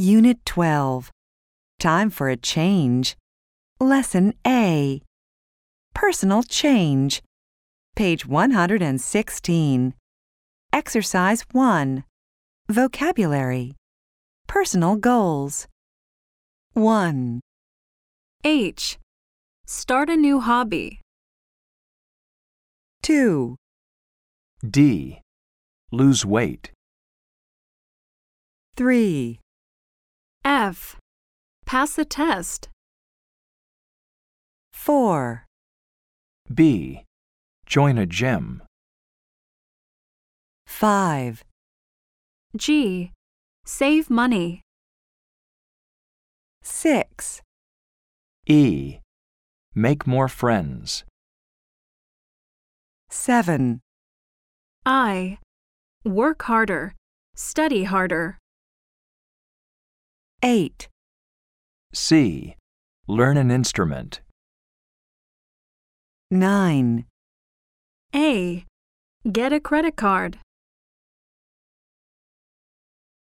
Unit 12. Time for a change. Lesson A. Personal change. Page 116. Exercise 1. Vocabulary. Personal goals. 1. H. Start a new hobby. 2. D. Lose weight. 3. F. Pass a test. 4. B. Join a gym. 5. G. Save money. 6. E. Make more friends. 7. I. Work harder. Study harder. 8. C. Learn an instrument. 9. A. Get a credit card.